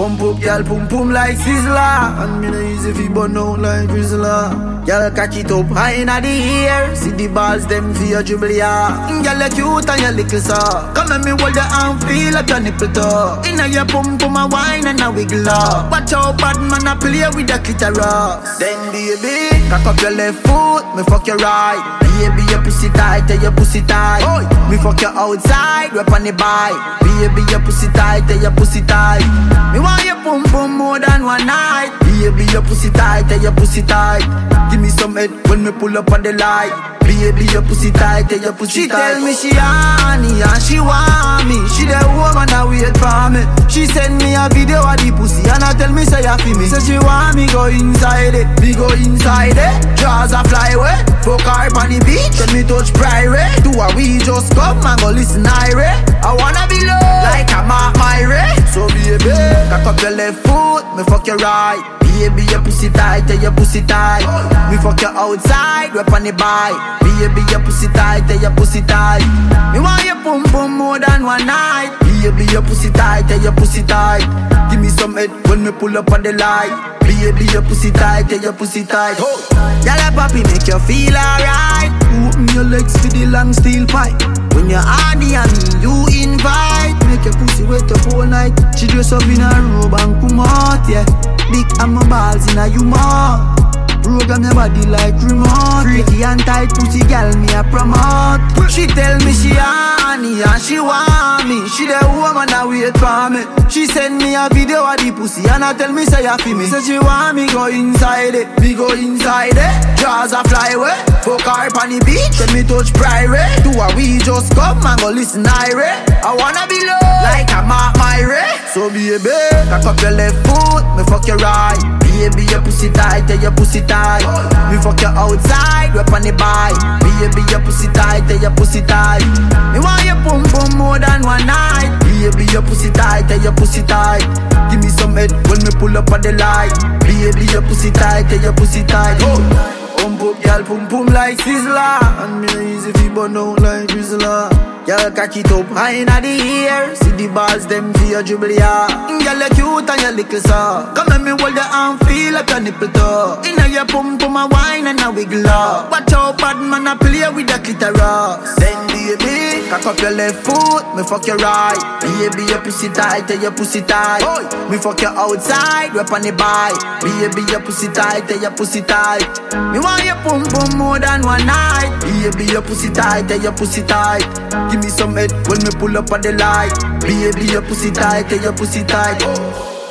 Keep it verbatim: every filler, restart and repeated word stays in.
Pump up, girl, pum pum like Sizzler. And me no easy fi burn out like Drizzler. Girl, cock it up high inna the air. See the balls them for your dribble, yeah. Girl, you cute and you little so. Come let me hold your arm, feel like your nipple toe. Inna your pum pum a wine and a wiggle up. Watch out, bad man a play with the clitoris. Then baby, cock up your left foot, me fuck your right. Baby, your pussy tight, tell your pussy tight. Oy. Me fuck you outside, rap on the bike. Baby, your pussy tight, tell your pussy tight. Me want your pum pum more than one night. Baby, your pussy tight, tell your pussy tight. Give me some head when me pull up on the light. Baby, your pussy tight, tell your pussy she tight. She tell me she honey and she want me. She the woman that wait for me. She send me a video of the pussy and I tell me say you feel me. Say she want me go inside it, me go inside it. Jaws a fly away, fuck her on the beach. When me touch private, do a we just come and go listen Irie. I wanna be low like a Mark Myrie. So baby, cock up your left foot, me fuck your right. Baby, your pussy tight, tell your pussy tight. Me fuck you outside, rap on the bike. Baby, your pussy tight, tell your pussy tight. Me want your pum pum more than one night. Baby, your pussy tight, tell your pussy tight. Give me some head when me pull up on the light. Baby, your pussy tight, tell your pussy tight. Y'all a papi make you feel alright. Open your legs for the long steel pipe. When you're honey and me, you invite. Make your pussy wet up all night. She dress up in a robe and come out, yeah. Big and my balls in a you more. Program your body like remote. Freaky and tight pussy girl me a promote. She tell me she honey and she want me. She the woman that wait for me. She send me a video of the pussy and I tell me say you feel me. Say she want me go inside it, me go inside it. Jaws a fly away, fuck her on the beach. When me touch private, do a we just come and go listen Irie. I wanna be low like a Mark Myrie. So baby, cock up your left foot, me fuck your right. Baby, your pussy tight, tell your pussy tight. Me fuck you outside, rap on the bike. Baby, your pussy tight, tell your pussy tight. Me want your pum pum more than one night. Baby, your pussy tight, tell your pussy tight. Give me some head when me pull up on the light. Baby, your pussy tight, tell your pussy tight. Pump up, girl, pum pum like Sizzler. And me no easy fi burn out like Drizzler. Girl, cock it up high inna the air. See the balls them for your dribble, yeah. Girl, you cute and you little so. Come let me hold your arm, feel like your nipple toe. Inna your pum pum a wine and a wiggle up. Watch out, bad man a play with the clitoris. Then baby, cock up your left foot, me fuck your right. Baby, your pussy tight, tell your pussy tight. Oy. Me fuck you outside, rap on the bike. Baby, your pussy tight, tell your pussy tight. Me want your pum pum more than one night. Baby, your pussy tight, tell your pussy tight. Give me some head when me pull up on the light. Baby, your pussy tight, tell your pussy tight.